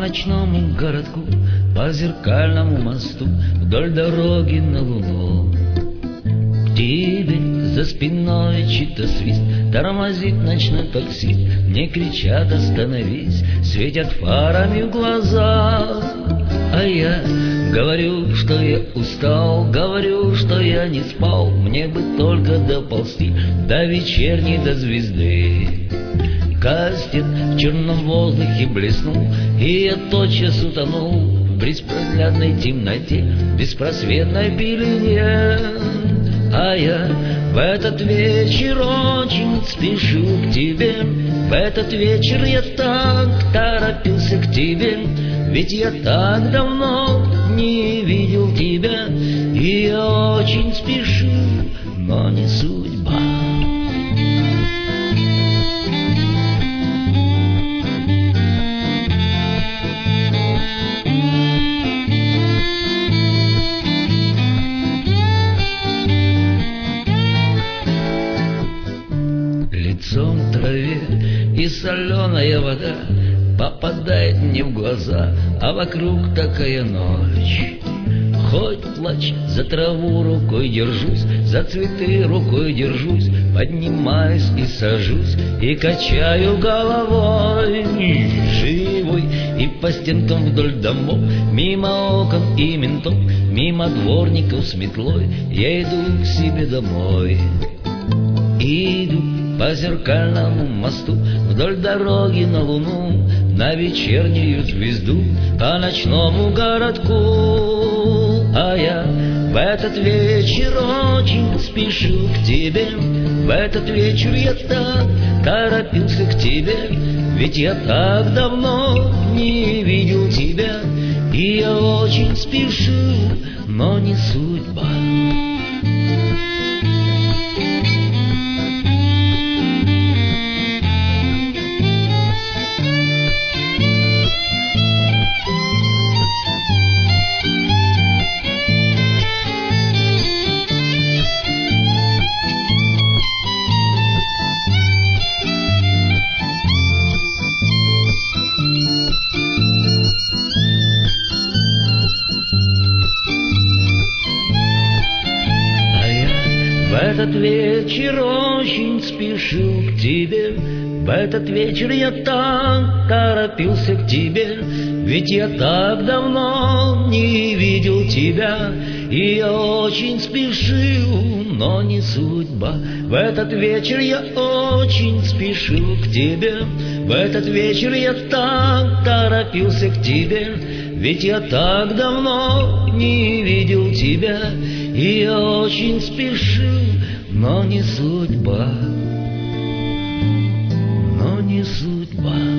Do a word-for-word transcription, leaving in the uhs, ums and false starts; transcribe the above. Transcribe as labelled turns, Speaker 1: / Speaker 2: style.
Speaker 1: ночному городку, по зеркальному мосту, вдоль дороги на Луну. К тебе за спиной чей-то свист, тормозит ночной таксист. Мне кричат: остановись, светят фарами в глаза. А я говорю, что я устал, говорю, что я не спал. Мне бы только доползти до вечерней, до звезды. Кастет в черном воздухе блеснул, и я тотчас утонул в беспроглядной темноте, в беспросветной пелене. А я в этот вечер очень спешу к тебе, в этот вечер я так торопился к тебе, ведь я так давно не видел тебя, и я очень спешу, но не судьба. Лицом в траве, и соленая вода попадает мне в глаза, а вокруг такая ночь. Хоть плачь, за траву рукой держусь, за цветы рукой держусь, поднимаюсь и сажусь, и качаю головой. Живой и по стенкам вдоль домов, мимо окон и ментов, мимо дворников с метлой, я иду к себе домой. Иду по зеркальному мосту, вдоль дороги на Луну, на вечернюю звезду, по ночному городку. А я в этот вечер очень спешу к тебе, в этот вечер я так торопился к тебе, ведь я так давно не видел тебя, и я очень спешу, но не судьба. В этот вечер очень спешу к тебе, в этот вечер я так торопился к тебе, ведь я так давно не видел тебя, и я очень спешил, но не судьба. В этот вечер я очень спешу к тебе, в этот вечер я так торопился к тебе, ведь я так давно не видел тебя, и я очень спешу, но не судьба, но не судьба.